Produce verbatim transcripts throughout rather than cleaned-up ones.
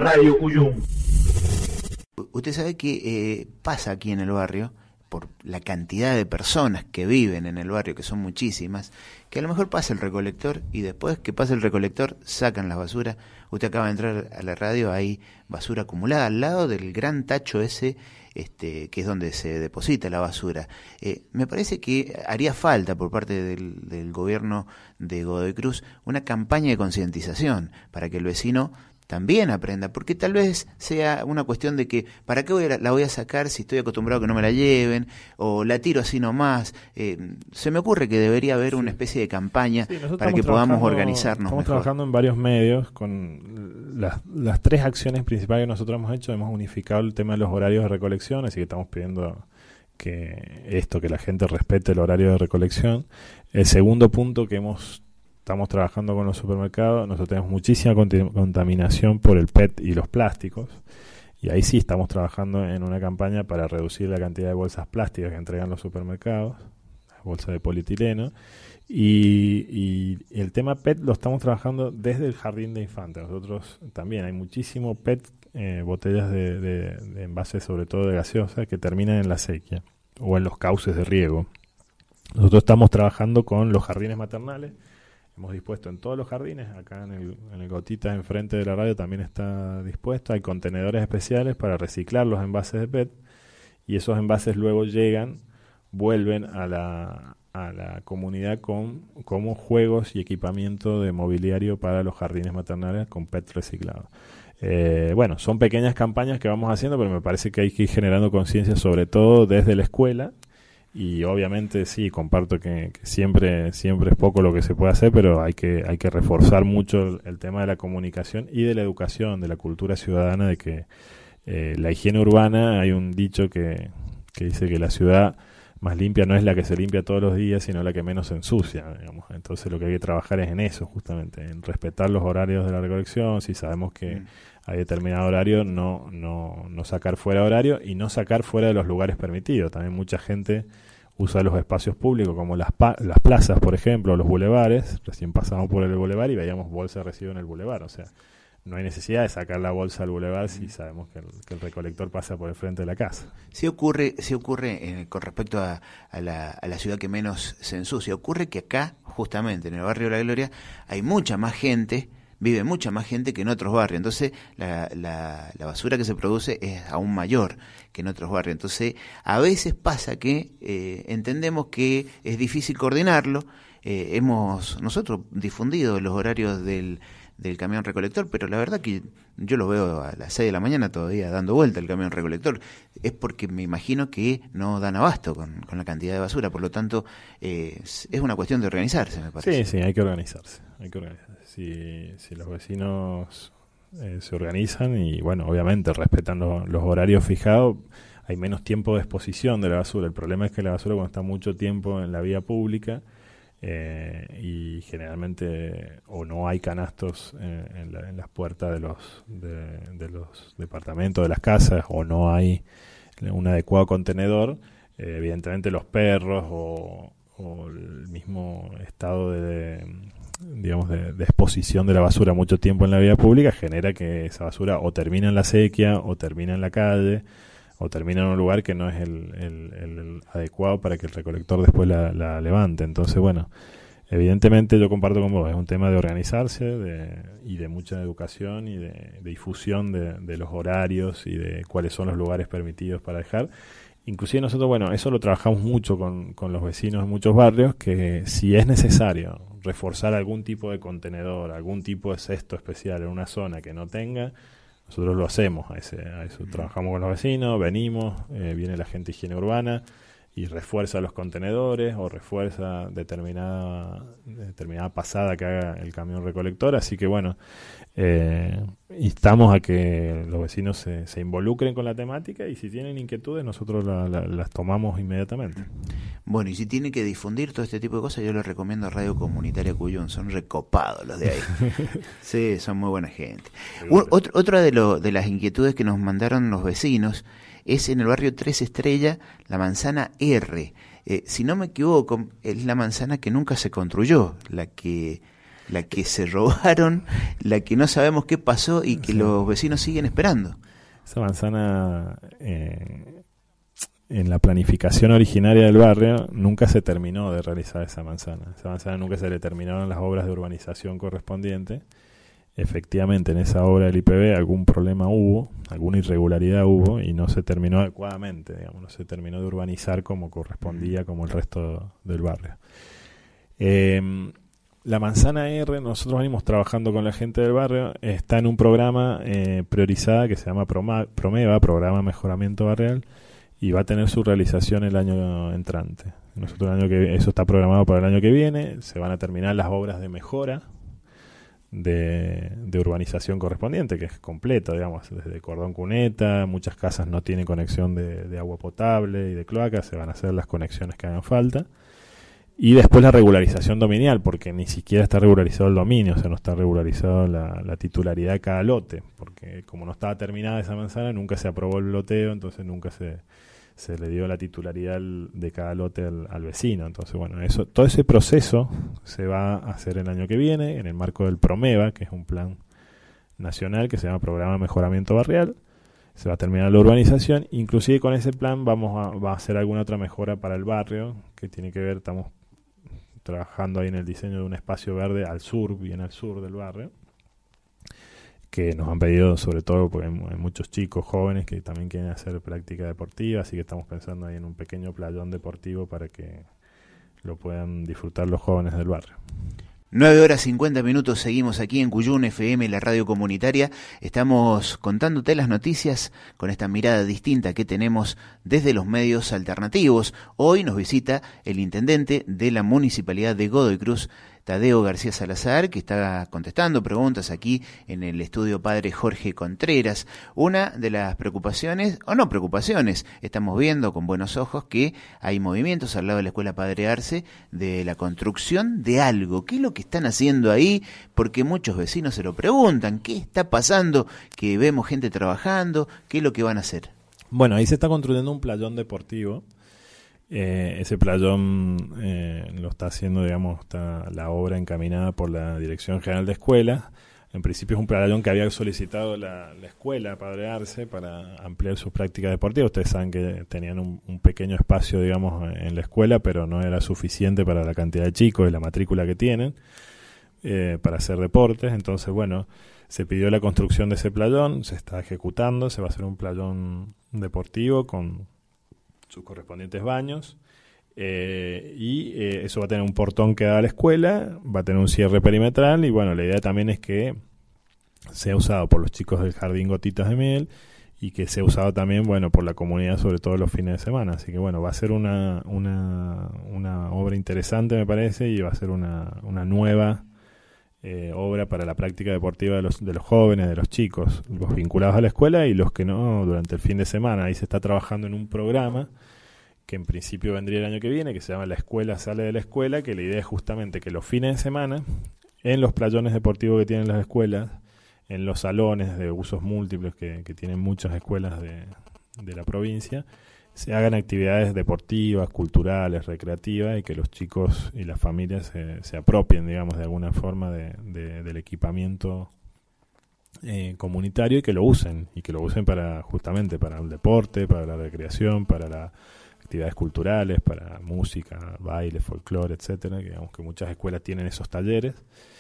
Radio Cuyum. Usted sabe que eh, pasa aquí en el barrio, por la cantidad de personas que viven en el barrio, que son muchísimas, que a lo mejor pasa el recolector y después que pasa el recolector sacan la basura. Usted acaba de entrar a la radio, hay basura acumulada al lado del gran tacho ese, este, que es donde se deposita la basura. Eh, me parece que haría falta por parte del, del gobierno de Godoy Cruz una campaña de concientización para que el vecino también aprenda, porque tal vez sea una cuestión de que ¿para qué voy a, la voy a sacar si estoy acostumbrado a que no me la lleven? O la tiro así nomás. Eh, se me ocurre que debería haber una especie de campaña sí, para que podamos organizarnos Estamos mejor. trabajando en varios medios con las, las tres acciones principales que nosotros hemos hecho. Hemos unificado el tema de los horarios de recolección, así que estamos pidiendo que esto, que la gente respete el horario de recolección. El segundo punto que hemos Estamos trabajando con los supermercados, nosotros tenemos muchísima cont- contaminación por el P E T y los plásticos, y ahí sí estamos trabajando en una campaña para reducir la cantidad de bolsas plásticas que entregan los supermercados, las bolsas de polietileno, y, y, y el tema P E T lo estamos trabajando desde el jardín de infantes. Nosotros también hay muchísimo P E T, eh, botellas de, de, de envases, sobre todo de gaseosa, que terminan en la acequia o en los cauces de riego. Nosotros estamos trabajando con los jardines maternales. Hemos dispuesto en todos los jardines, acá en el, en el Gotita enfrente de la radio también está dispuesto, hay contenedores especiales para reciclar los envases de P E T, y esos envases luego llegan, vuelven a la, a la comunidad con como juegos y equipamiento de mobiliario para los jardines maternales con P E T reciclado. Eh, bueno, son pequeñas campañas que vamos haciendo, pero me parece que hay que ir generando conciencia, sobre todo desde la escuela. Y obviamente sí, comparto que, que siempre siempre es poco lo que se puede hacer, pero hay que hay que reforzar mucho el, el tema de la comunicación y de la educación, de la cultura ciudadana, de que eh, la higiene urbana, hay un dicho que, que dice que la ciudad más limpia no es la que se limpia todos los días, sino la que menos se ensucia, digamos. Entonces lo que hay que trabajar es en eso, justamente, en respetar los horarios de la recolección. Si sabemos que mm. hay determinado horario, no, no, no sacar fuera de horario y no sacar fuera de los lugares permitidos. También mucha gente usa los espacios públicos como las, pa- las plazas, por ejemplo, o los bulevares. Recién pasamos por el bulevar y veíamos bolsa de residuos en el bulevar. O sea, no hay necesidad de sacar la bolsa al bulevar si sabemos que el, que el recolector pasa por el frente de la casa. Sí ocurre, sí ocurre eh, con respecto a, a, la, a la ciudad que menos se ensucia. Ocurre que acá, justamente en el barrio La Gloria, hay mucha más gente, vive mucha más gente que en otros barrios. Entonces la, la, la basura que se produce es aún mayor que en otros barrios. Entonces a veces pasa que eh, entendemos que es difícil coordinarlo. Eh, hemos nosotros difundido los horarios del del camión recolector, pero la verdad que yo lo veo a las seis de la mañana todavía dando vuelta el camión recolector. Es porque me imagino que no dan abasto con, con la cantidad de basura, por lo tanto eh, es una cuestión de organizarse, me parece. Sí, sí, hay que organizarse, hay que organizarse. Si, si los vecinos eh, se organizan y, bueno, obviamente respetan lo, los horarios fijados, hay menos tiempo de exposición de la basura. El problema es que la basura, cuando está mucho tiempo en la vía pública, Eh, y generalmente o no hay canastos eh, en, la, en las puertas de los de, de los departamentos, de las casas, o no hay un adecuado contenedor, eh, evidentemente los perros o, o el mismo estado de, de digamos de, de exposición de la basura mucho tiempo en la vía pública genera que esa basura o termina en la acequia o termina en la calle o termina en un lugar que no es el, el, el adecuado para que el recolector después la, la levante. Entonces, bueno, evidentemente yo comparto con vos, es un tema de organizarse de, y de mucha educación y de, de difusión de, de los horarios y de cuáles son los lugares permitidos para dejar. Inclusive nosotros, bueno, eso lo trabajamos mucho con, con los vecinos de muchos barrios, que si es necesario reforzar algún tipo de contenedor, algún tipo de cesto especial en una zona que no tenga, nosotros lo hacemos a, ese, a eso. Trabajamos con los vecinos, venimos, eh, viene la gente de higiene urbana y refuerza los contenedores o refuerza determinada determinada pasada que haga el camión recolector. Así que bueno, eh, instamos a que los vecinos se, se involucren con la temática y si tienen inquietudes nosotros la, la, las tomamos inmediatamente. Bueno, y si tiene que difundir todo este tipo de cosas, yo les recomiendo a Radio Comunitaria Cuyum, son recopados los de ahí. Sí, son muy buena gente. U- otro, otra de, lo, de las inquietudes que nos mandaron los vecinos es en el barrio Tres Estrellas, la manzana R. Eh, si no me equivoco, es la manzana que nunca se construyó, la que la que se robaron, la que no sabemos qué pasó y que sí. los vecinos siguen esperando. Esa manzana, eh, en la planificación originaria del barrio, nunca se terminó de realizar esa manzana. Esa manzana nunca se le terminaron las obras de urbanización correspondientes. Efectivamente, en esa obra del I P B algún problema hubo, alguna irregularidad hubo y no se terminó adecuadamente, digamos, no se terminó de urbanizar como correspondía, como el resto del barrio. Eh, la manzana R, nosotros venimos trabajando con la gente del barrio, está en un programa eh, priorizada que se llama Proma, Promeva, Programa Mejoramiento Barrial, y va a tener su realización el año entrante. Nosotros el año que eso está programado para el año que viene, se van a terminar las obras de mejora De, de urbanización correspondiente, que es completa, digamos, desde cordón cuneta, muchas casas no tienen conexión de, de agua potable y de cloacas, se van a hacer las conexiones que hagan falta, y después la regularización dominial, porque ni siquiera está regularizado el dominio, o sea, no está regularizado la, la titularidad de cada lote, porque como no estaba terminada esa manzana, nunca se aprobó el loteo, entonces nunca se se le dio la titularidad de cada lote al, al vecino. Entonces, bueno, eso, todo ese proceso se va a hacer el año que viene en el marco del Promeva, que es un plan nacional que se llama Programa de Mejoramiento Barrial. Se va a terminar la urbanización. Inclusive con ese plan vamos a, va a hacer alguna otra mejora para el barrio, que tiene que ver, estamos trabajando ahí en el diseño de un espacio verde al sur, bien al sur del barrio, que nos han pedido, sobre todo porque hay muchos chicos jóvenes que también quieren hacer práctica deportiva, así que estamos pensando ahí en un pequeño playón deportivo para que lo puedan disfrutar los jóvenes del barrio. nueve horas cincuenta minutos, seguimos aquí en Cuyún F M, la radio comunitaria. Estamos contándote las noticias con esta mirada distinta que tenemos desde los medios alternativos. Hoy nos visita el intendente de la Municipalidad de Godoy Cruz, Tadeo García Salazar, que está contestando preguntas aquí en el estudio Padre Jorge Contreras. Una de las preocupaciones, o no preocupaciones, estamos viendo con buenos ojos que hay movimientos al lado de la Escuela Padre Arce de la construcción de algo. ¿Qué es lo que están haciendo ahí? Porque muchos vecinos se lo preguntan. ¿Qué está pasando? Que vemos gente trabajando. ¿Qué es lo que van a hacer? Bueno, ahí se está construyendo un playón deportivo. Eh, ese playón eh, lo está haciendo, digamos, está la obra encaminada por la Dirección General de Escuelas. En principio es un playón que había solicitado la, la escuela Padre Arce para ampliar sus prácticas deportivas. Ustedes saben que tenían un, un pequeño espacio, digamos, en la escuela, pero no era suficiente para la cantidad de chicos y la matrícula que tienen eh, para hacer deportes. Entonces, bueno, se pidió la construcción de ese playón, se está ejecutando, se va a hacer un playón deportivo con sus correspondientes baños, eh, y eh, eso va a tener un portón que da a la escuela, va a tener un cierre perimetral, y bueno, la idea también es que sea usado por los chicos del Jardín Gotitas de Miel y que sea usado también, bueno, por la comunidad, sobre todo los fines de semana. Así que bueno, va a ser una una, una obra interesante, me parece, y va a ser una, una nueva eh, obra para la práctica deportiva de los, de los jóvenes, de los chicos, los vinculados a la escuela y los que no durante el fin de semana. Ahí se está trabajando en un programa que en principio vendría el año que viene, que se llama La Escuela Sale de la Escuela, que la idea es justamente que los fines de semana, en los playones deportivos que tienen las escuelas, en los salones de usos múltiples que, que tienen muchas escuelas de, de la provincia, se hagan actividades deportivas, culturales, recreativas, y que los chicos y las familias se, se apropien, digamos, de alguna forma de, de, del equipamiento eh, comunitario, y que lo usen, y que lo usen para justamente para el deporte, para la recreación, para las actividades culturales, para música, baile, folclore, etcétera. Que digamos que muchas escuelas tienen esos talleres.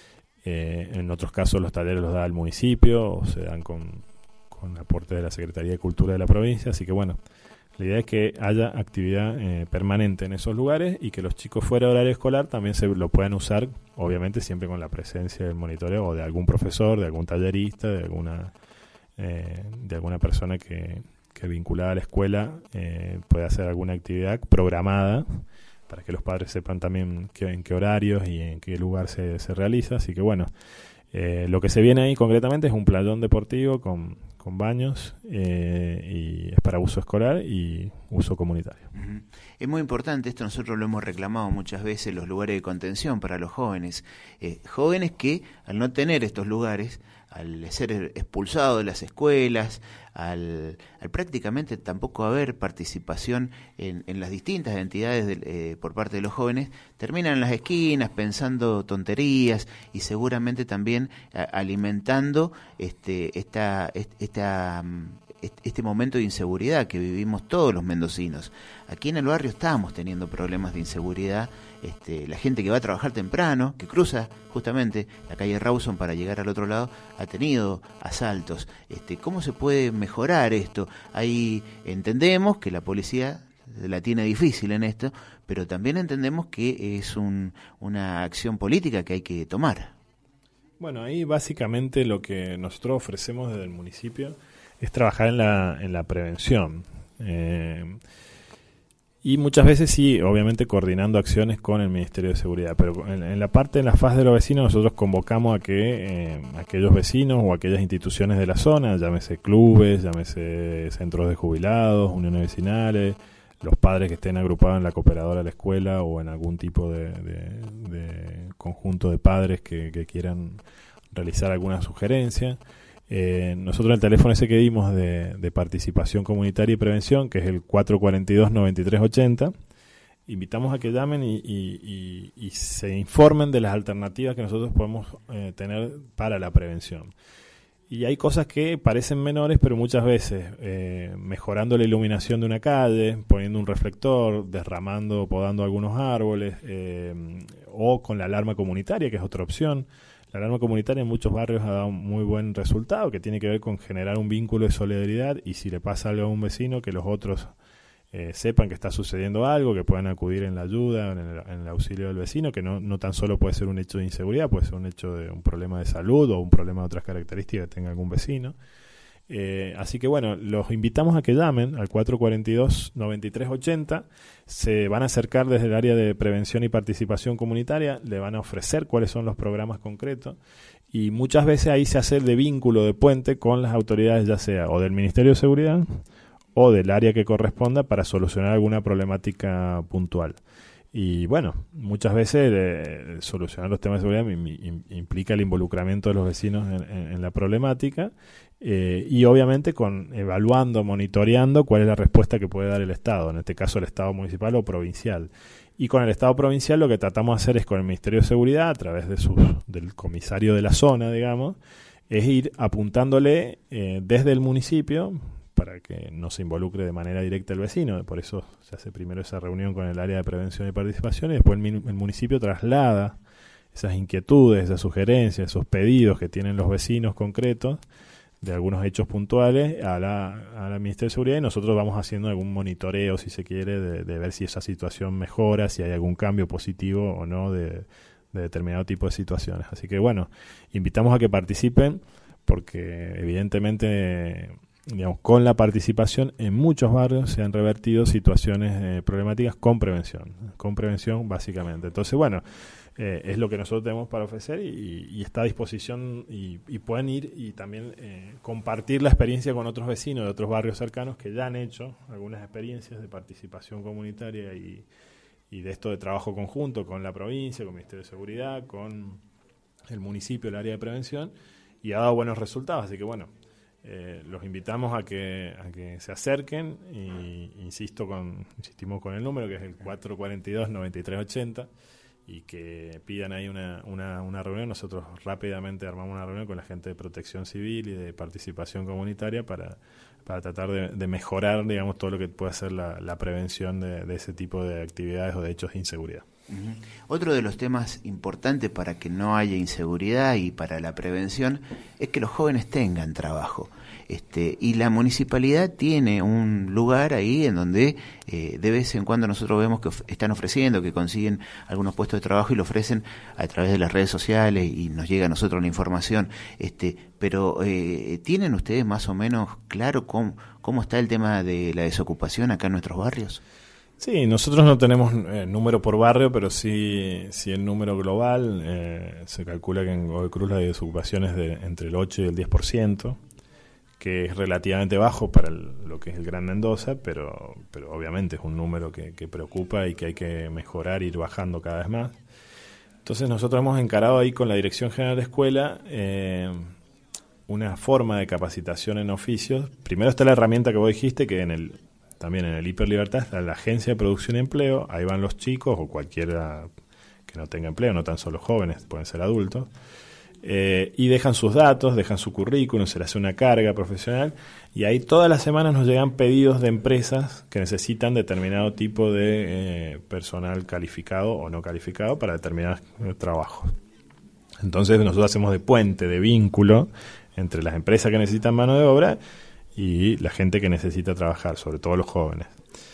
Eh, en otros casos los talleres los da el municipio o se dan con, con aporte de la Secretaría de Cultura de la provincia. Así que bueno, la idea es que haya actividad eh, permanente en esos lugares y que los chicos fuera de horario escolar también se lo puedan usar, obviamente siempre con la presencia del monitoreo o de algún profesor, de algún tallerista, de alguna eh, de alguna persona que, que vinculada a la escuela eh, pueda hacer alguna actividad programada para que los padres sepan también qué, en qué horarios y en qué lugar se, se realiza. Así que bueno, eh, lo que se viene ahí concretamente es un playón deportivo con, con baños eh, y es para uso escolar y uso comunitario. Uh-huh. Es muy importante esto, nosotros lo hemos reclamado muchas veces, los lugares de contención para los jóvenes. Eh, jóvenes que al no tener estos lugares al ser expulsado de las escuelas, al, al prácticamente tampoco haber participación en, en las distintas entidades de, eh, por parte de los jóvenes, terminan en las esquinas pensando tonterías y seguramente también a, alimentando este esta esta este momento de inseguridad que vivimos todos los mendocinos. Aquí en el barrio estamos teniendo problemas de inseguridad. Este, la gente que va a trabajar temprano, que cruza justamente la calle Rawson para llegar al otro lado, ha tenido asaltos. Este, ¿cómo se puede mejorar esto? Ahí entendemos que la policía la tiene difícil en esto, pero también entendemos que es un, una acción política que hay que tomar. Bueno, ahí básicamente lo que nosotros ofrecemos desde el municipio es trabajar en la, en la prevención. Eh, y muchas veces sí, obviamente coordinando acciones con el Ministerio de Seguridad, pero en, en la parte, en la faz de los vecinos, nosotros convocamos a que eh, aquellos vecinos o aquellas instituciones de la zona, llámese clubes, llámese centros de jubilados, uniones vecinales, los padres que estén agrupados en la cooperadora de la escuela o en algún tipo de, de, de conjunto de padres que, que quieran realizar alguna sugerencia. Eh, nosotros el teléfono ese que dimos de, de participación comunitaria y prevención, que es el cuatro cuatro dos, nueve tres ocho cero, invitamos a que llamen y, y, y, y se informen de las alternativas que nosotros podemos eh, tener para la prevención. Y hay cosas que parecen menores, pero muchas veces eh, mejorando la iluminación de una calle, poniendo un reflector, derramando, podando algunos árboles, eh, o con la alarma comunitaria, que es otra opción. La alarma comunitaria en muchos barrios ha dado un muy buen resultado, que tiene que ver con generar un vínculo de solidaridad y si le pasa algo a un vecino, que los otros eh, sepan que está sucediendo algo, que puedan acudir en la ayuda, en el, en el auxilio del vecino, que no, no tan solo puede ser un hecho de inseguridad, puede ser un hecho de un problema de salud o un problema de otras características que tenga algún vecino. Eh, así que bueno, los invitamos a que llamen al cuatro cuatro dos, nueve tres ocho cero, se van a acercar desde el área de prevención y participación comunitaria, le van a ofrecer cuáles son los programas concretos y muchas veces ahí se hace de vínculo, de puente con las autoridades, ya sea o del Ministerio de Seguridad o del área que corresponda para solucionar alguna problemática puntual. Y bueno, muchas veces eh, solucionar los temas de seguridad im, implica el involucramiento de los vecinos en, en, en la problemática eh, y obviamente con evaluando, monitoreando cuál es la respuesta que puede dar el Estado, en este caso el Estado municipal o provincial. Y con el Estado provincial lo que tratamos de hacer es con el Ministerio de Seguridad, a través de sus, del comisario de la zona, digamos, es ir apuntándole eh, desde el municipio para que no se involucre de manera directa el vecino. Por eso se hace primero esa reunión con el área de prevención y participación y después el, el municipio traslada esas inquietudes, esas sugerencias, esos pedidos que tienen los vecinos concretos de algunos hechos puntuales a la, a la Ministerio de Seguridad y nosotros vamos haciendo algún monitoreo, si se quiere, de, de ver si esa situación mejora, si hay algún cambio positivo o no de, de determinado tipo de situaciones. Así que bueno, invitamos a que participen porque evidentemente, digamos, con la participación en muchos barrios se han revertido situaciones eh, problemáticas con prevención, con prevención básicamente. Entonces, bueno, eh, es lo que nosotros tenemos para ofrecer y, y está a disposición y, y pueden ir y también eh, compartir la experiencia con otros vecinos de otros barrios cercanos que ya han hecho algunas experiencias de participación comunitaria y, y de esto de trabajo conjunto con la provincia, con el Ministerio de Seguridad, con el municipio, el área de prevención, y ha dado buenos resultados. Así que bueno, Eh, los invitamos a que a que se acerquen y insisto con insistimos con el número que es el cuatro cuatro dos, nueve tres ocho cero y que pidan ahí una, una, una reunión. Nosotros rápidamente armamos una reunión con la gente de protección civil y de participación comunitaria para, para tratar de, de mejorar, digamos, todo lo que pueda ser la, la prevención de, de ese tipo de actividades o de hechos de inseguridad. Uh-huh. Otro de los temas importantes para que no haya inseguridad y para la prevención es que los jóvenes tengan trabajo. Este, y la municipalidad tiene un lugar ahí en donde eh, de vez en cuando nosotros vemos que of- están ofreciendo, que consiguen algunos puestos de trabajo y lo ofrecen a través de las redes sociales y nos llega a nosotros la información. Este, pero eh, ¿tienen ustedes más o menos claro cómo, cómo está el tema de la desocupación acá en nuestros barrios? Sí, nosotros no tenemos eh, número por barrio, pero sí, sí el número global. Eh, se calcula que en Godoy Cruz la desocupación es de entre el ocho y el diez por ciento, que es relativamente bajo para el, lo que es el Gran Mendoza, pero, pero obviamente es un número que, que preocupa y que hay que mejorar, ir bajando cada vez más. Entonces nosotros hemos encarado ahí con la Dirección General de Escuela eh, una forma de capacitación en oficios. Primero está la herramienta que vos dijiste, que en el también en el Hiperlibertad está la Agencia de Producción y Empleo. Ahí van los chicos o cualquiera que no tenga empleo, no tan solo jóvenes, pueden ser adultos, eh, y dejan sus datos, dejan su currículum, se le hace una carga profesional, y ahí todas las semanas nos llegan pedidos de empresas que necesitan determinado tipo de eh, personal calificado o no calificado para determinados eh, trabajos. Entonces nosotros hacemos de puente, de vínculo entre las empresas que necesitan mano de obra y la gente que necesita trabajar, sobre todo los jóvenes.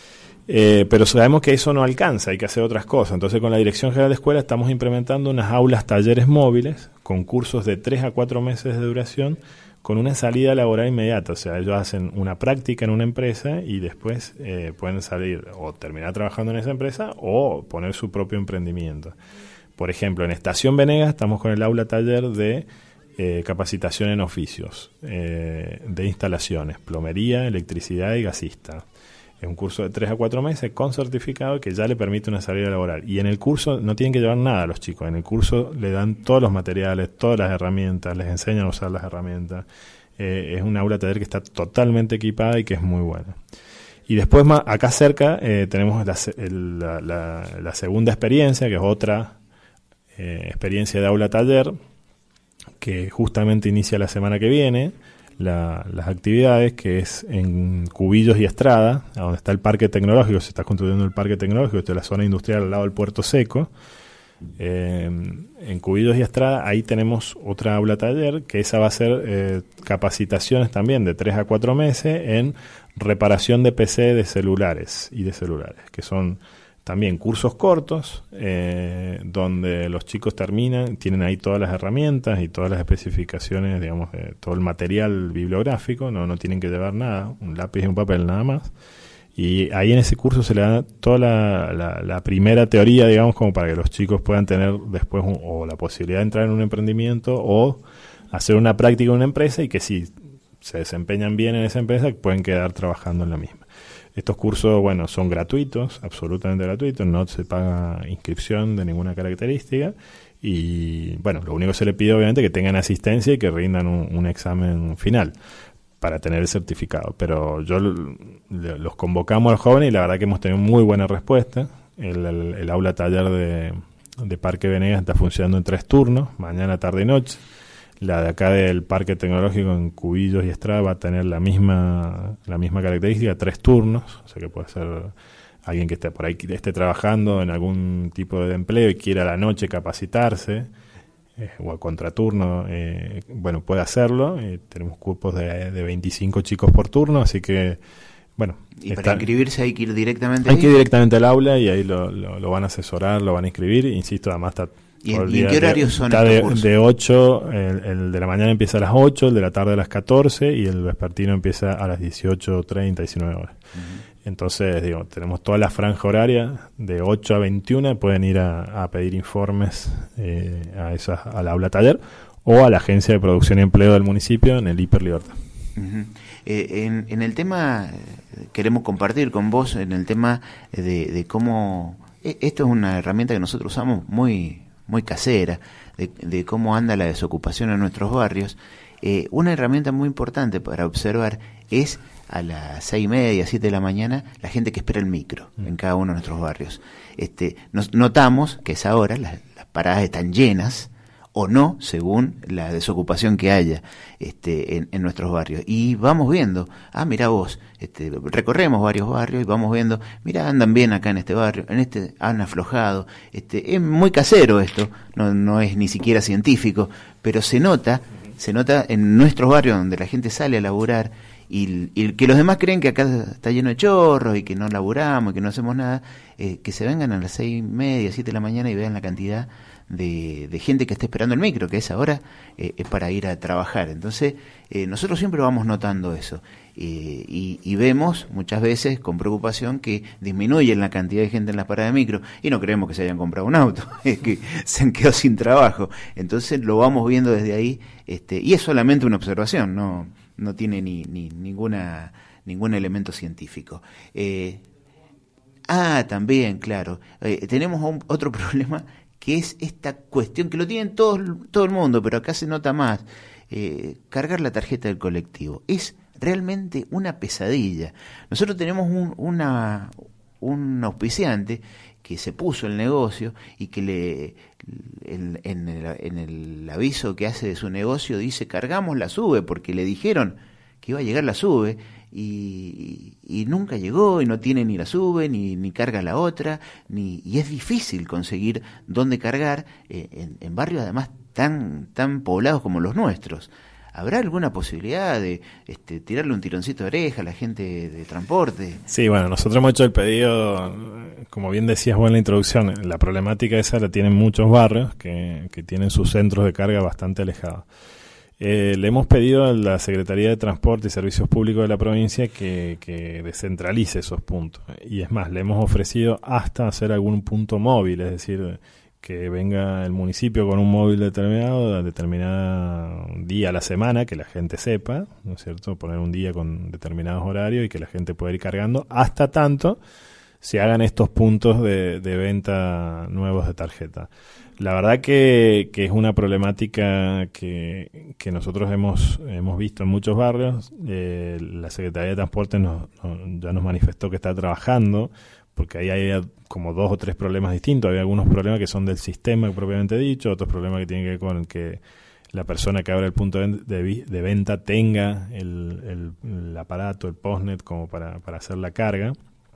Eh, pero sabemos que eso no alcanza, hay que hacer otras cosas. Entonces con la Dirección General de Escuela estamos implementando unas aulas talleres móviles con cursos de tres a cuatro meses de duración con una salida laboral inmediata. O sea, ellos hacen una práctica en una empresa y después eh, pueden salir o terminar trabajando en esa empresa o poner su propio emprendimiento. Por ejemplo, en Estación Venegas estamos con el aula taller de eh, capacitación en oficios, eh, de instalaciones, plomería, electricidad y gasista. Es un curso de tres a cuatro meses con certificado que ya le permite una salida laboral. Y en el curso no tienen que llevar nada a los chicos. En el curso le dan todos los materiales, todas las herramientas, les enseñan a usar las herramientas. Eh, es un aula taller que está totalmente equipada y que es muy buena. Y después, más acá cerca, eh, tenemos la, el, la, la, la segunda experiencia, que es otra eh, experiencia de aula taller, que justamente inicia la semana que viene. La, las actividades, que es en Cubillos y Estrada, a donde está el parque tecnológico, se está construyendo el parque tecnológico, esto es la zona industrial al lado del Puerto Seco. Eh, en Cubillos y Estrada, ahí tenemos otra aula taller, que esa va a ser eh, capacitaciones también de tres a cuatro meses en reparación de P C de celulares y de celulares, que son también cursos cortos, eh, donde los chicos terminan, tienen ahí todas las herramientas y todas las especificaciones, digamos, de todo el material bibliográfico, no, no tienen que llevar nada, un lápiz y un papel nada más. Y ahí en ese curso se le da toda la, la, la primera teoría, digamos, como para que los chicos puedan tener después un, o la posibilidad de entrar en un emprendimiento o hacer una práctica en una empresa, y que si se desempeñan bien en esa empresa pueden quedar trabajando en la misma. Estos cursos, bueno, son gratuitos, absolutamente gratuitos, no se paga inscripción de ninguna característica y, bueno, lo único que se le pide obviamente es que tengan asistencia y que rindan un, un examen final para tener el certificado. Pero yo l- los convocamos a los jóvenes y la verdad que hemos tenido muy buena respuesta. El, el, el aula taller de, de Parque Venegas está funcionando en tres turnos, mañana, tarde y noche. La de acá del Parque Tecnológico en Cubillos y Estrada va a tener la misma la misma característica, tres turnos, o sea que puede ser alguien que esté por ahí, que esté trabajando en algún tipo de empleo y quiera a la noche capacitarse, eh, o a contraturno, eh, bueno, puede hacerlo. Eh, tenemos cupos de, de veinticinco chicos por turno, así que, bueno. ¿Y está, para inscribirse hay que ir directamente Hay ahí? que ir directamente al aula y ahí lo, lo, lo van a asesorar, lo van a inscribir, insisto, además está... ¿Y en, ¿y en qué horarios son estos de, cursos? De ocho, el, el de la mañana empieza a las ocho, el de la tarde a las catorce y el vespertino empieza a las dieciocho treinta, diecinueve horas. Uh-huh. Entonces, digo, tenemos toda la franja horaria de ocho a veintiuna, pueden ir a, a pedir informes eh, a esas, al aula taller o a la Agencia de Producción y Empleo del municipio en el Hiperlibertad. Uh-huh. Eh, en, en el tema, queremos compartir con vos, en el tema de, de cómo, eh, esto es una herramienta que nosotros usamos muy... muy casera, de, de cómo anda la desocupación en nuestros barrios. Eh, una herramienta muy importante para observar es a las seis y media, siete de la mañana, la gente que espera el micro mm. en cada uno de nuestros barrios. Este, nos notamos que a esa hora las, las paradas están llenas, o no, según la desocupación que haya este, en, en nuestros barrios. Y vamos viendo, ah, mira vos, este, recorremos varios barrios y vamos viendo, mira, andan bien acá en este barrio, en este han aflojado. Este, es muy casero esto, no, no es ni siquiera científico, pero se nota, se nota en nuestros barrios donde la gente sale a laburar y, y que los demás creen que acá está lleno de chorros y que no laburamos y que no hacemos nada, eh, que se vengan a las seis y media, siete de la mañana y vean la cantidad De, de gente que está esperando el micro, que a esa hora eh, es para ir a trabajar. Entonces, eh, nosotros siempre vamos notando eso eh, y, y vemos muchas veces con preocupación que disminuye la cantidad de gente en las paradas de micro y no creemos que se hayan comprado un auto, es que se han quedado sin trabajo. Entonces lo vamos viendo desde ahí este, y es solamente una observación, no, no tiene ni, ni ninguna ningún elemento científico. Eh, ah, también, claro, eh, tenemos un, otro problema, que es esta cuestión que lo tienen todo, todo el mundo, pero acá se nota más, eh, cargar la tarjeta del colectivo. Es realmente una pesadilla. Nosotros tenemos un, una, un auspiciante que se puso el negocio y que le en, en, el, en el aviso que hace de su negocio dice cargamos la SUBE, porque le dijeron que iba a llegar la SUBE y, y, y nunca llegó, y no tiene ni la SUBE ni, ni carga la otra, ni, y es difícil conseguir dónde cargar eh, en, en barrios además tan, tan poblados como los nuestros. ¿Habrá alguna posibilidad de este, tirarle un tironcito de oreja a la gente de, de transporte? Sí, bueno, nosotros hemos hecho el pedido, como bien decías vos en la introducción, la problemática esa la tienen muchos barrios que, que tienen sus centros de carga bastante alejados. Eh, le hemos pedido a la Secretaría de Transporte y Servicios Públicos de la provincia que, que descentralice esos puntos. Y es más, le hemos ofrecido hasta hacer algún punto móvil, es decir, que venga el municipio con un móvil determinado, determinado día a la semana, que la gente sepa, ¿no es cierto? Poner un día con determinados horarios y que la gente pueda ir cargando, hasta tanto se hagan estos puntos de, de venta nuevos de tarjeta. La verdad que, que es una problemática que, que nosotros hemos, hemos visto en muchos barrios. Eh, la Secretaría de Transporte nos, nos, ya nos manifestó que está trabajando, porque ahí hay como dos o tres problemas distintos. Hay algunos problemas que son del sistema propiamente dicho, otros problemas que tienen que ver con que la persona que abre el punto de, de, de venta tenga el, el, el aparato, el postnet, como para, para hacer la carga,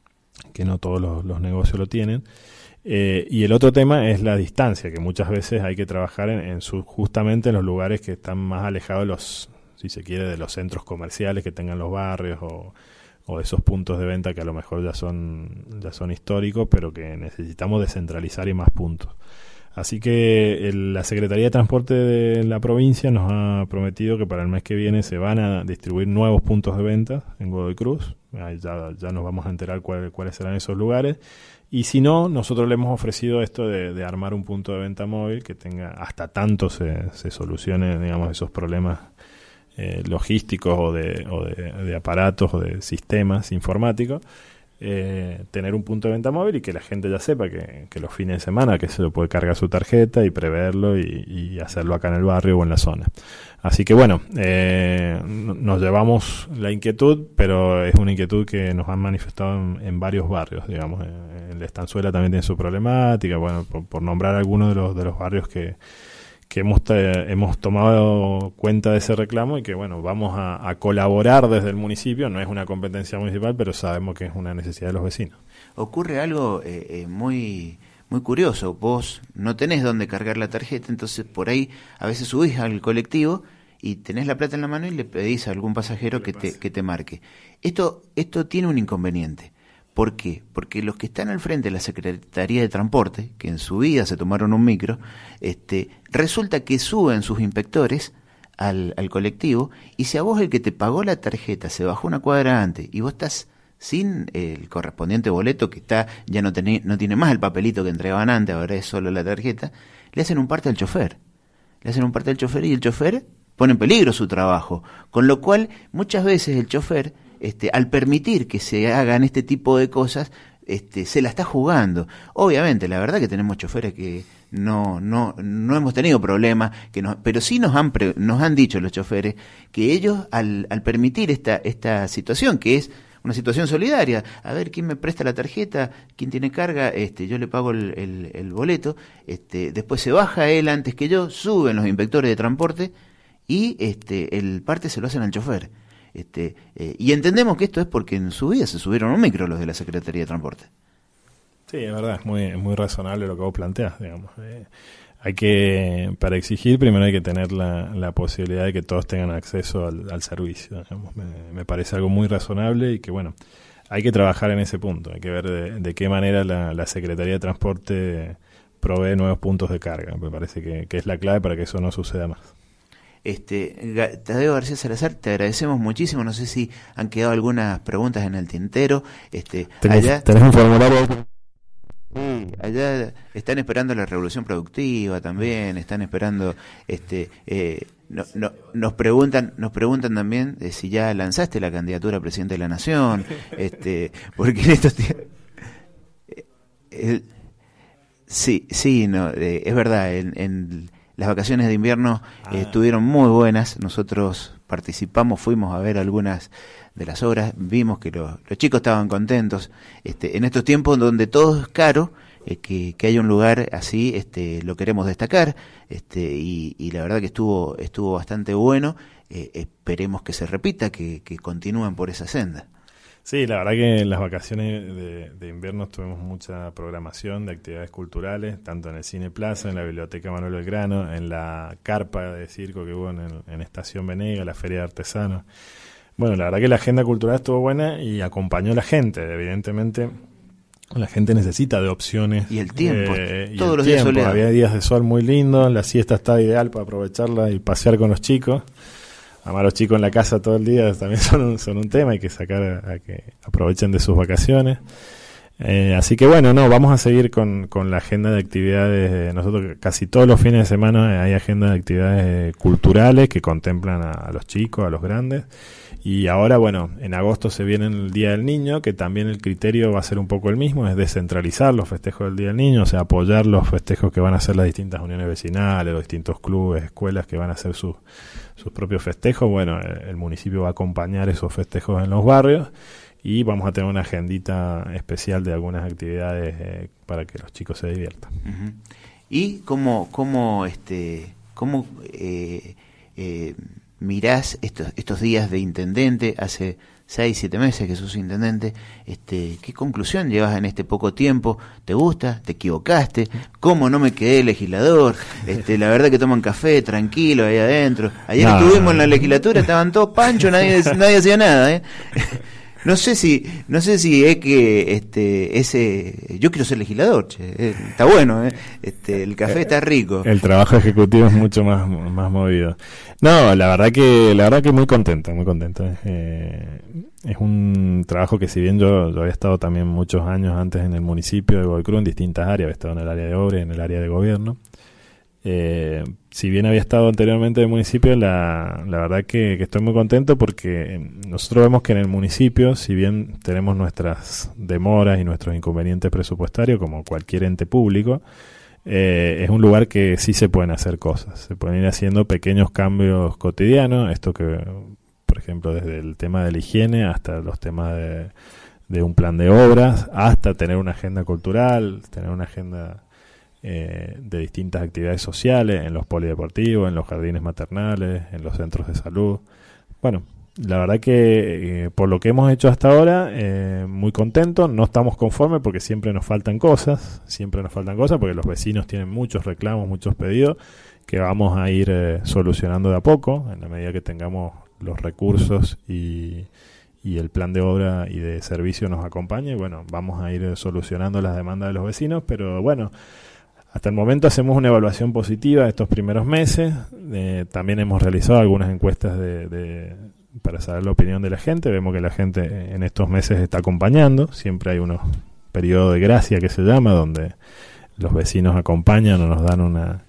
que no todos los, los negocios lo tienen. Eh, y el otro tema es la distancia, que muchas veces hay que trabajar en, en su, justamente en los lugares que están más alejados de los, si se quiere, de los centros comerciales que tengan los barrios o o esos puntos de venta que a lo mejor ya son ya son históricos, pero que necesitamos descentralizar y más puntos. Así que el, la Secretaría de Transporte de la provincia nos ha prometido que para el mes que viene se van a distribuir nuevos puntos de venta en Godoy Cruz. Ahí ya, ya nos vamos a enterar cuál, cuáles serán esos lugares. Y si no, nosotros le hemos ofrecido esto de, de armar un punto de venta móvil que tenga, hasta tanto se, se solucione, digamos, esos problemas Eh, logísticos o, de, o de, de aparatos o de sistemas informáticos, eh, tener un punto de venta móvil y que la gente ya sepa que, que los fines de semana que se lo puede cargar su tarjeta y preverlo y, y hacerlo acá en el barrio o en la zona. Así que bueno, eh, nos llevamos la inquietud, pero es una inquietud que nos han manifestado en, en varios barrios, digamos. En la Estanzuela también tiene su problemática, bueno, por, por nombrar algunos de los, de los barrios que que hemos, te, hemos tomado cuenta de ese reclamo y que, bueno, vamos a, a colaborar desde el municipio. No es una competencia municipal, pero sabemos que es una necesidad de los vecinos. Ocurre algo eh, eh, muy muy curioso. Vos no tenés dónde cargar la tarjeta, entonces por ahí a veces subís al colectivo y tenés la plata en la mano y le pedís a algún pasajero que te, que te marque. Esto, esto tiene un inconveniente. ¿Por qué? Porque los que están al frente de la Secretaría de Transporte, que en su vida se tomaron un micro, este, resulta que suben sus inspectores al, al colectivo, y si a vos el que te pagó la tarjeta se bajó una cuadra antes y vos estás sin el correspondiente boleto, que está ya no, tené, no tiene más el papelito que entregaban antes, ahora es solo la tarjeta, le hacen un parte al chofer. Le hacen un parte al chofer y el chofer pone en peligro su trabajo. Con lo cual, muchas veces el chofer, Este, al permitir que se hagan este tipo de cosas, este, se la está jugando. Obviamente, la verdad que tenemos choferes que no no no hemos tenido problemas, que no, pero sí nos han pre, nos han dicho los choferes que ellos al, al permitir esta esta situación, que es una situación solidaria, a ver quién me presta la tarjeta, quién tiene carga, este, yo le pago el, el, el boleto, este, después se baja él antes que yo, suben los inspectores de transporte y este el parte se lo hacen al chofer. Este, eh, y entendemos que esto es porque en su vida se subieron un micro los de la Secretaría de Transporte. Sí, es verdad, es muy, muy razonable lo que vos planteás, digamos. Eh, hay que, para exigir, primero hay que tener la, la posibilidad de que todos tengan acceso al, al servicio, digamos. Me, me parece algo muy razonable y que, bueno, hay que trabajar en ese punto. Hay que ver de, de qué manera la, la Secretaría de Transporte provee nuevos puntos de carga. Me parece que, que es la clave para que eso no suceda más. Este, Tadeo García Salazar, te agradecemos muchísimo. No sé si han quedado algunas preguntas en el tintero. Este, ¿Tenés, allá, ¿tenés un formulario? Sí, allá están esperando la revolución productiva también, están esperando, este, eh, no, no, nos preguntan, nos preguntan también eh, si ya lanzaste la candidatura a presidente de la Nación, este, porque en estos tiempos, eh, eh, sí, sí, no, eh, es verdad, en, en las vacaciones de invierno ah. eh, estuvieron muy buenas. Nosotros participamos, fuimos a ver algunas de las obras, vimos que los, los chicos estaban contentos. Este, en estos tiempos donde todo es caro, eh, que, que haya un lugar así, este, lo queremos destacar, este, y, y la verdad que estuvo, estuvo bastante bueno. Eh, esperemos que se repita, que, que continúen por esa senda. Sí, la verdad que en las vacaciones de, de invierno tuvimos mucha programación de actividades culturales, tanto en el Cine Plaza, en la Biblioteca Manuel Belgrano, en la carpa de circo que hubo en, el, en Estación Venega, la Feria de Artesanos. Bueno, la verdad que la agenda cultural estuvo buena y acompañó a la gente. Evidentemente, la gente necesita de opciones. Y el tiempo, eh, todos el los tiempo. días soleados. Había días de sol muy lindos, la siesta está ideal para aprovecharla y pasear con los chicos. Además, los chicos en la casa todo el día también son un, son un tema, hay que sacar a, a que aprovechen de sus vacaciones. Eh, así que bueno, no, vamos a seguir con, con la agenda de actividades. Nosotros casi todos los fines de semana hay agenda de actividades culturales que contemplan a, a los chicos, a los grandes. Y ahora, bueno, en agosto se viene el Día del Niño, que también el criterio va a ser un poco el mismo, es descentralizar los festejos del Día del Niño, o sea, apoyar los festejos que van a hacer las distintas uniones vecinales, los distintos clubes, escuelas que van a hacer sus, sus propios festejos. Bueno, el, el municipio va a acompañar esos festejos en los barrios y vamos a tener una agendita especial de algunas actividades eh, para que los chicos se diviertan. Uh-huh. ¿Y cómo, cómo, este, cómo eh, eh, mirás estos, estos días de intendente? Hace seis, siete meses que sos intendente. Este, ¿qué conclusión llevas en este poco tiempo? ¿Te gusta? ¿Te equivocaste? ¿Cómo no me quedé legislador? Este, la verdad que toman café tranquilo ahí adentro. Ayer no, estuvimos no, en la legislatura, estaban todos panchos, nadie, nadie hacía nada, ¿eh? No sé si, no sé si es que este ese yo quiero ser legislador, che, eh, está bueno, eh, este el café está rico. El trabajo ejecutivo es mucho más más movido. No, la verdad que la verdad que muy contento, muy contento. Eh, es un trabajo que si bien yo, yo había estado también muchos años antes en el municipio de Godoy Cruz en distintas áreas, había estado en el área de obra y en el área de gobierno. Eh, si bien había estado anteriormente en el municipio, la, la verdad que, que estoy muy contento porque nosotros vemos que en el municipio, si bien tenemos nuestras demoras y nuestros inconvenientes presupuestarios como cualquier ente público, eh, es un lugar que sí se pueden hacer cosas, se pueden ir haciendo pequeños cambios cotidianos, esto que, por ejemplo, desde el tema de la higiene hasta los temas de, de un plan de obras, hasta tener una agenda cultural, tener una agenda Eh, de distintas actividades sociales en los polideportivos, en los jardines maternales, en los centros de salud. Bueno, la verdad que eh, por lo que hemos hecho hasta ahora, eh, muy contentos. No estamos conformes porque siempre nos faltan cosas, siempre nos faltan cosas porque los vecinos tienen muchos reclamos, muchos pedidos que vamos a ir eh, solucionando de a poco en la medida que tengamos los recursos y y el plan de obra y de servicio nos acompañe. Bueno, vamos a ir solucionando las demandas de los vecinos, pero bueno, hasta el momento hacemos una evaluación positiva de estos primeros meses. Eh, también hemos realizado algunas encuestas de, de, para saber la opinión de la gente. Vemos que la gente en estos meses está acompañando. Siempre hay unos periodos de gracia que se llama, donde los vecinos acompañan o nos dan una,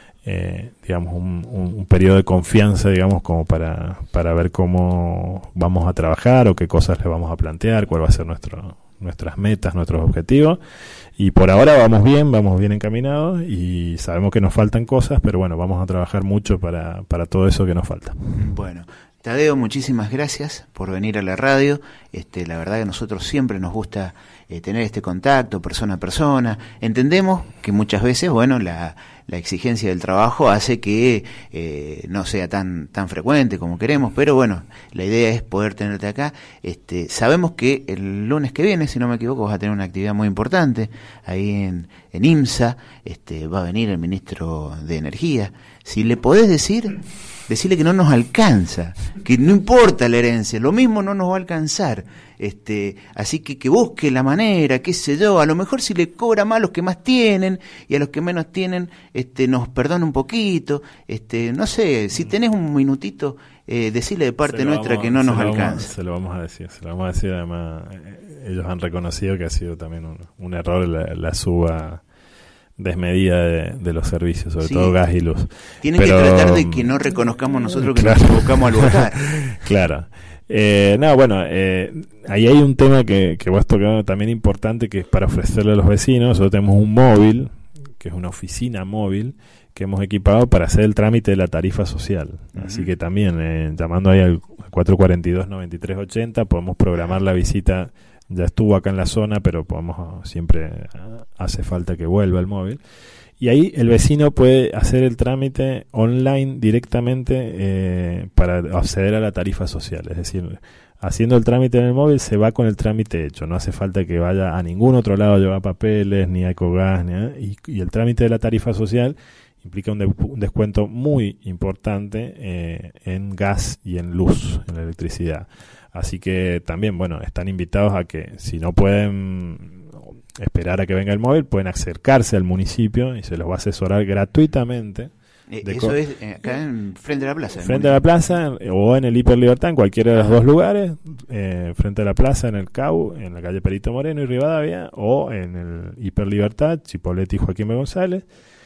eh, digamos, un, un, un periodo de confianza, digamos, como para, para ver cómo vamos a trabajar o qué cosas le vamos a plantear, cuál va a ser nuestro, nuestras metas, nuestros objetivos. Y por ahora vamos bien, vamos bien encaminados y sabemos que nos faltan cosas, pero bueno, vamos a trabajar mucho para, para todo eso que nos falta. Bueno, Tadeo, muchísimas gracias por venir a la radio. Este, la verdad que a nosotros siempre nos gusta eh, tener este contacto persona a persona. Entendemos que muchas veces, bueno, la, la exigencia del trabajo hace que eh, no sea tan tan frecuente como queremos, pero bueno, la idea es poder tenerte acá. Este, sabemos que el lunes que viene, si no me equivoco, vas a tener una actividad muy importante ahí en, en IMSA. Este, va a venir el ministro de Energía. Si le podés decir, decirle que no nos alcanza, que no importa la herencia, lo mismo no nos va a alcanzar. Este, así que que busque la manera, qué sé yo, a lo mejor si le cobra más a los que más tienen y a los que menos tienen, este, nos perdona un poquito, este, no sé, si tenés un minutito, eh, decirle de parte nuestra vamos, que no nos alcanza. Vamos, se lo vamos a decir, se lo vamos a decir, además eh, ellos han reconocido que ha sido también un, un error la, la suba desmedida de, de los servicios, sobre sí, todo gas y luz. Tienen Pero, que tratar de que no reconozcamos nosotros que claro, nos equivocamos al votar. Claro. Eh, no, bueno, eh, ahí hay un tema que, que vos has tocado también importante, que es para ofrecerle a los vecinos. Nosotros tenemos un móvil, que es una oficina móvil, que hemos equipado para hacer el trámite de la tarifa social. Uh-huh. Así que también, eh, llamando ahí al cuatro cuatro dos, nueve tres ocho cero, podemos programar la visita. Ya estuvo acá en la zona, pero podemos siempre hace falta que vuelva el móvil. Y ahí el vecino puede hacer el trámite online directamente eh, para acceder a la tarifa social. Es decir, haciendo el trámite en el móvil se va con el trámite hecho. No hace falta que vaya a ningún otro lado a llevar papeles, ni a Ecogas, ni a, y, y el trámite de la tarifa social implica un, de, un descuento muy importante eh, en gas y en luz, en la electricidad. Así que también, bueno, están invitados a que si no pueden esperar a que venga el móvil, pueden acercarse al municipio y se los va a asesorar gratuitamente. Eh, eso co- es eh, acá en frente a la plaza. Frente a la plaza o en el Hiper Libertad, en cualquiera de los dos lugares, eh, frente a la plaza en el C A U, en la calle Perito Moreno y Rivadavia, o en el Hiper Libertad, Chipolletti y Joaquín B. González.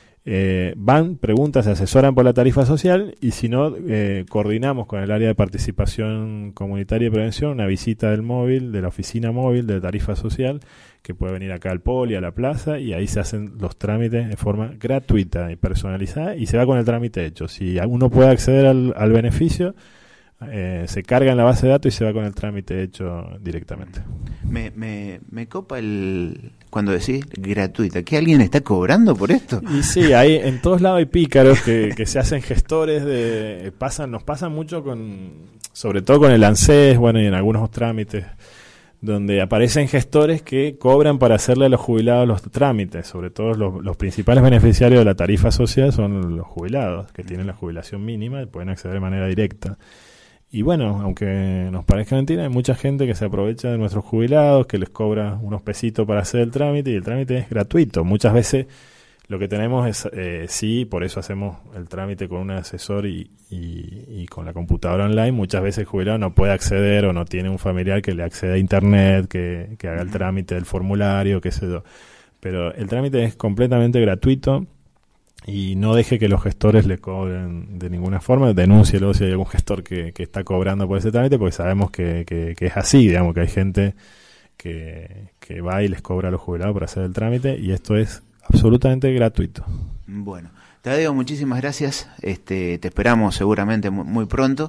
Eh, van, preguntan, se asesoran por la tarifa social y si no, eh, coordinamos con el área de participación comunitaria y prevención una visita del móvil, de la oficina móvil de tarifa social, que puede venir acá al Poli, a la plaza, y ahí se hacen los trámites de forma gratuita y personalizada y se va con el trámite hecho. Si uno puede acceder al, al beneficio, eh, se carga en la base de datos y se va con el trámite hecho directamente. Me, me, me copa el cuando decís gratuita, ¿que alguien está cobrando por esto? Y sí, hay en todos lados hay pícaros que, que se hacen gestores de pasan nos pasan mucho con, sobre todo con el ANSES, bueno, y en algunos trámites donde aparecen gestores que cobran para hacerle a los jubilados los trámites. Sobre todo los, los principales beneficiarios de la tarifa social son los jubilados, que tienen la jubilación mínima y pueden acceder de manera directa. Y bueno, aunque nos parezca mentira, hay mucha gente que se aprovecha de nuestros jubilados, que les cobra unos pesitos para hacer el trámite, y el trámite es gratuito. Muchas veces lo que tenemos es, eh, sí, por eso hacemos el trámite con un asesor y, y, y con la computadora online. Muchas veces el jubilado no puede acceder o no tiene un familiar que le acceda a internet, que, que haga el trámite del formulario, qué sé yo. Pero el trámite es completamente gratuito. Y no deje que los gestores le cobren de ninguna forma. Denúncielo si hay algún gestor que, que está cobrando por ese trámite, porque sabemos que, que, que es así, digamos, que hay gente que, que va y les cobra a los jubilados por hacer el trámite, y esto es absolutamente gratuito. Bueno, Tadeo, muchísimas gracias. Este, te esperamos seguramente muy, muy pronto.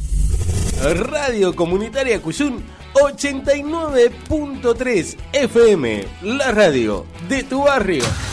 Radio Comunitaria Cuyún ochenta y nueve punto tres F M, la radio de tu barrio.